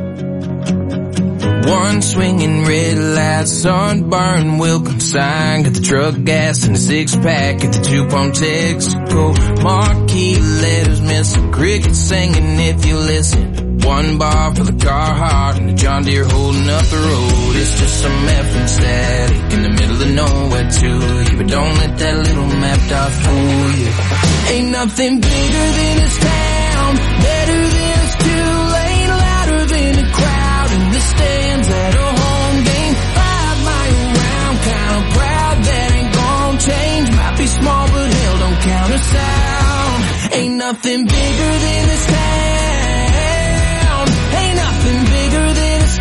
One swinging red light, sunburn, welcome sign. Got the truck gas and the six pack at the two pump Texaco. Marquee letters, missing crickets singing if you listen. One bar for the Carhartt and the John Deere holding up the road. It's just some effing static in the middle of nowhere to you, but don't let that little map dot fool you. Ain't nothing bigger than this town, better than this two-lane, louder than a crowd in the stands at a home game. Five mile round, kinda proud that ain't gon' change. Might be small, but hell don't count us out. Ain't nothing bigger than this town. Ain't nothing bigger than this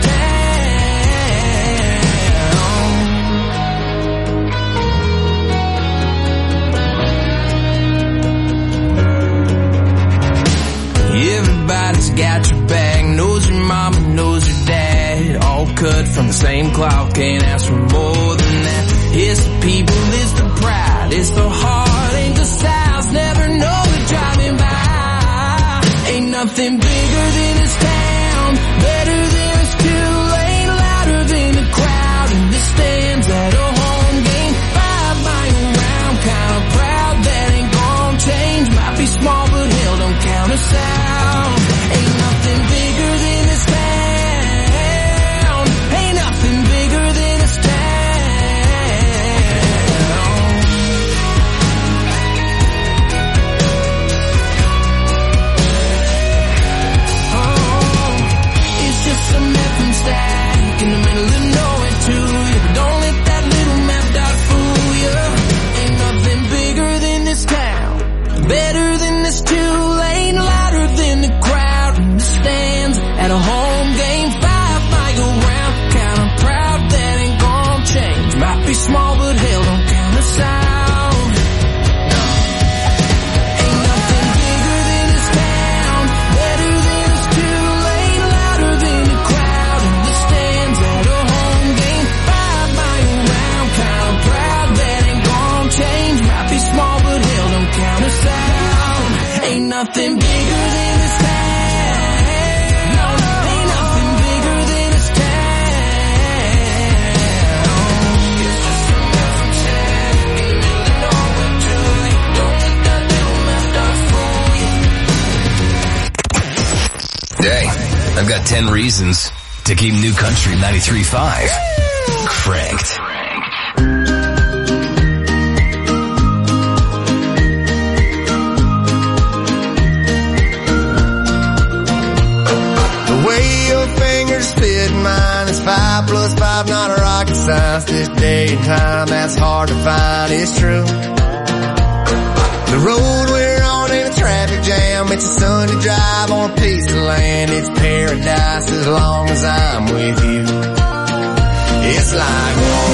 town. Everybody's got your back, knows your mama, knows your dad. All cut from the same cloth, can't ask for more than that. It's the people, it's the pride, it's the heart, ain't the styles, never know it driving by. Ain't nothing bigger than this town, better than this two-lane, louder than the crowd in be small, but hell don't count us out. Ain't nothing bigger than this town, better than this Kool-Aid, louder than the crowd in the stands at a home game. Five mile round, kind of proud that ain't gonna change. Might be small, but hell don't count us out. Ain't nothing bigger than this town. No, ain't nothing bigger than this town. Hey, I've got ten reasons to keep New Country ninety-three point five cranked. The way your fingers fit mine is five plus five, not a rocket science. This day and time, that's hard to find, it's true. The road we're on ain't a traffic jam, it's a Sunday drive on a piece of land. It's paradise as long as I'm with you. It's like